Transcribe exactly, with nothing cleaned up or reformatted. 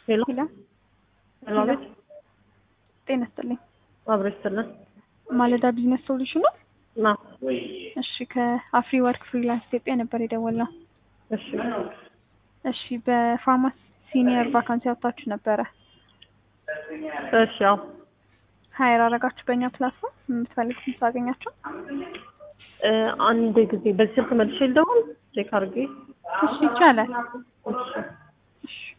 ሄሎ ሄሎ ሄሎ፣ ቤት ጤና ይስጥልኝ። አብረስተልን ማለዳ ቢዝነስ ሶሉሽን ነው። ና እሺ፣ ከአፍሪ ወርክ ፍሪላንስ ኢትዮጵያ ነበር የደወልነው። እሺ እሺ፣ በፋርማሲ ሲኒየር ቫካንሲ አውጥታችሁ ነበረ። እሺ፣ ያው ሀይር አረጋችሁ በእኛ ፕላትፎርም የምትፈልጉት ታገኛችሁ። እ አንድ ጊዜ በዚህ ስልክ መልሼ ልደውል ቼክ አድርጌ። እሺ፣ ይቻላል። እሺ እሺ